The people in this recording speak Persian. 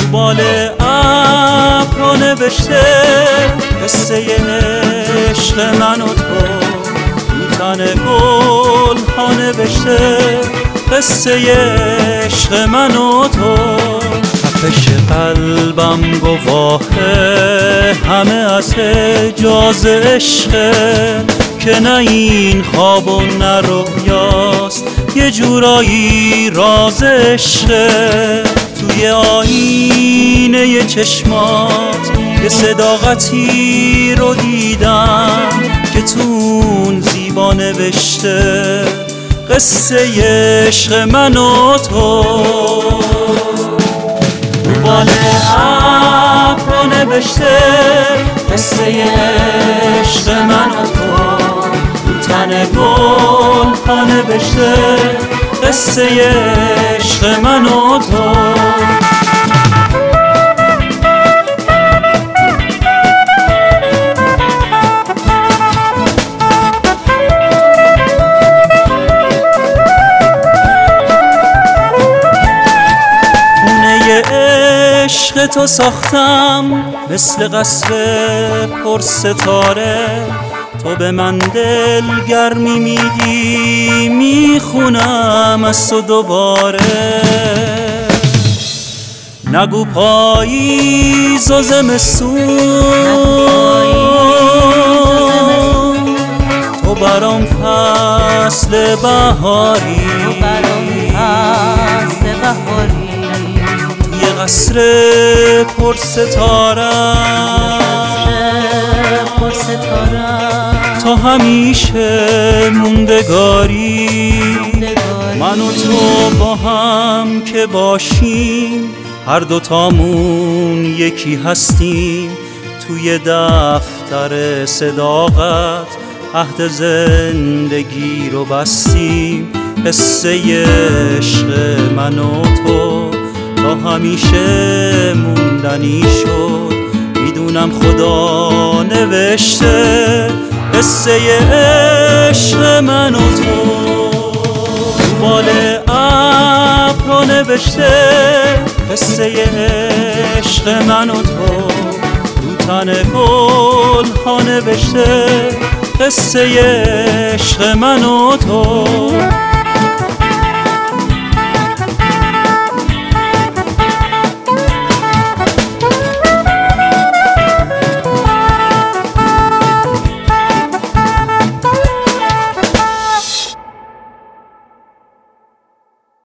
بال ابرها نوشته قصه عشق من و تو، رو تن گل ها نوشته قصه عشق من و تو. تپش قلبم گواهه همه از حجاز عشقه، که نه این خواب و نه رویاست، یه جورایی راز عشقه. توی آینه چشمات یه صداقتی رو دیدم، که تو اون زیبا نوشته قصه عشق من و تو. رو بال ابرها نوشته قصه عشق من و تو، رو تن گل ها نوشته قصه عشق من و تو. عشق تو ساختم مثل قصر پر ستاره، تو به من دلگرمی میدی میخونم از تو دوباره. نگو پاییز و زمستون تو برام فصل بهاری، قصر پر ستاره تا همیشه موندگاری. من و تو با هم که باشیم هر دوتامون یکی هستیم، توی دفتر صداقت عهد زندگی رو بستیم. قصه عشق من و تو تا همیشه موندنی شد، میدونم خدا نوشته قصه عشق من و تو. رو بال ابرها نوشته قصه عشق من و تو، رو تن گل ها نوشته قصه عشق من و تو.